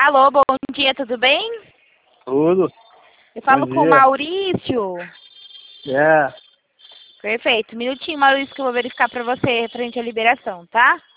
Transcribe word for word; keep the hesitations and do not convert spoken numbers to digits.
Alô, bom dia, tudo bem? Tudo. Eu falo Bom com o dia. Maurício. É. Perfeito. Um minutinho, Maurício, que eu vou verificar pra você, referente à liberação, tá?